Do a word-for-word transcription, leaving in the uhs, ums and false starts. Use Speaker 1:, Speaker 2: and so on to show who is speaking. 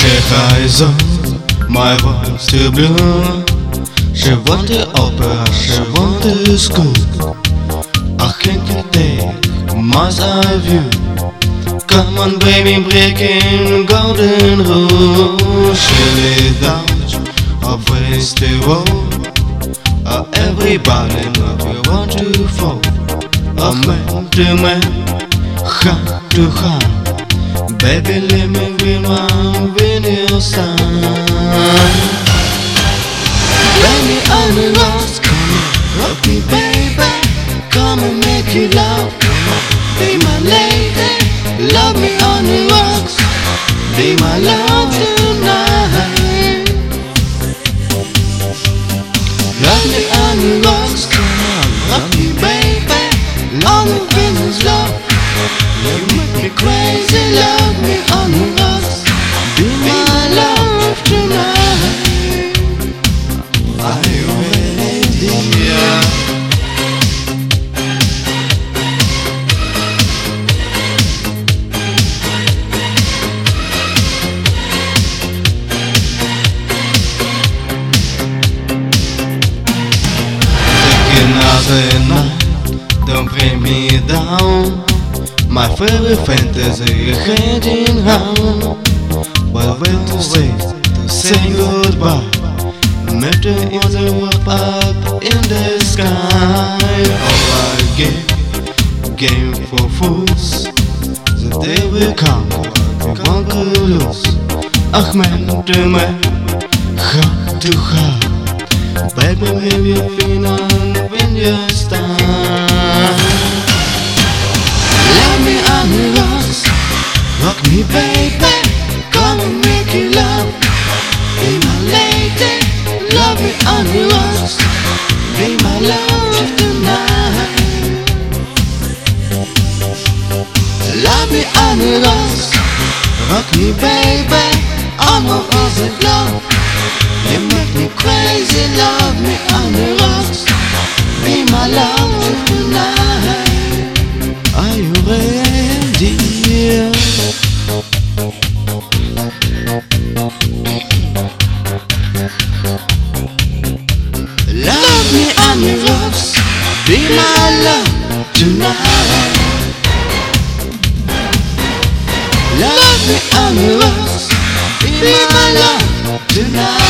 Speaker 1: eyes on my voice to blue. She want the opera, she want the school. I can't take much of you. Come on baby, breaking the golden rule. She laid out a place to roll. Uh, everybody love you want to fall. A man to man, heart to heart. Baby, let me be one with your son. Let me on the rocks, come on, rock me baby. Come and make you love, be my lady. Love me on the rocks, be my love tonight. Love me on the rocks, come on, rock me baby. Long fingers love, you make me crazy. Love me on the rocks, be my love tonight. Are you ready, dear? Another night, don't bring me down. My favorite fantasy, heading home. But wait to say, to say goodbye. Met her in the world up in the sky. All I gave, game for fools. The day will come, but we won't lose. Ach man to man, heart to heart. Baby, maybe you feel on when you start. Love me on the rocks, rock me baby. Come and make you love, be my lady. Love me on the rocks, be my love tonight. Love me on the rocks, rock me baby. I'm a of love, you make me crazy. Love me on the rocks, be my love tonight. Are you ready? Love me on the rocks, be my love tonight. Love me on the rocks, be my love tonight.